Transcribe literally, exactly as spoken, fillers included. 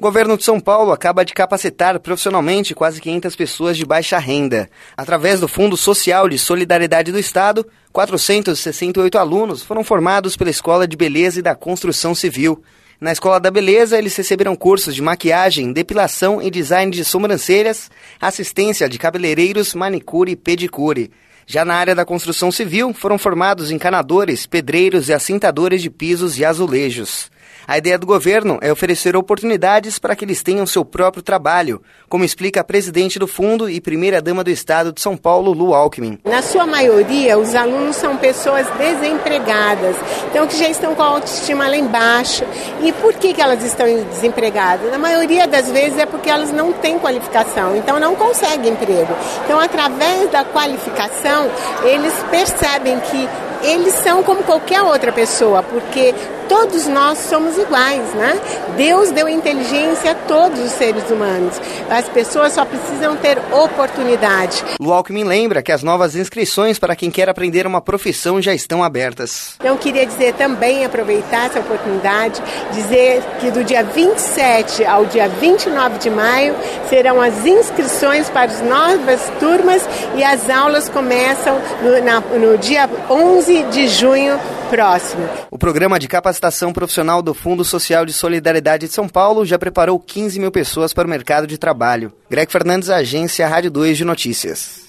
governo de São Paulo acaba de capacitar profissionalmente quase quinhentas pessoas de baixa renda. Através do Fundo Social de Solidariedade do Estado, quatrocentos e sessenta e oito alunos foram formados pela Escola de Beleza e da Construção Civil. Na Escola da Beleza, eles receberam cursos de maquiagem, depilação e design de sobrancelhas, assistência de cabeleireiros, manicure e pedicure. Já na área da construção civil, foram formados encanadores, pedreiros e assentadores de pisos e azulejos. A ideia do governo é oferecer oportunidades para que eles tenham seu próprio trabalho, como explica a presidente do fundo e primeira-dama do Estado de São Paulo, Lu Alckmin. Na sua maioria, os alunos são pessoas desempregadas, então que já estão com a autoestima lá embaixo. E por que, que elas estão desempregadas? Na maioria das vezes é porque elas não têm qualificação, então não conseguem emprego. Então, através da qualificação, eles percebem que eles são como qualquer outra pessoa, porque todos nós somos iguais, né? Deus deu inteligência a todos os seres humanos. As pessoas só precisam ter oportunidade. Lu Alckmin lembra que as novas inscrições para quem quer aprender uma profissão já estão abertas. Então, queria dizer também, aproveitar essa oportunidade, dizer que do dia vinte e sete ao dia vinte e nove de maio serão as inscrições para as novas turmas e as aulas começam no, na, no dia onze de junho próximo. O programa de capacitação profissional do Fundo Social de Solidariedade de São Paulo já preparou quinze mil pessoas para o mercado de trabalho. Greg Fernandes, Agência Rádio dois de Notícias.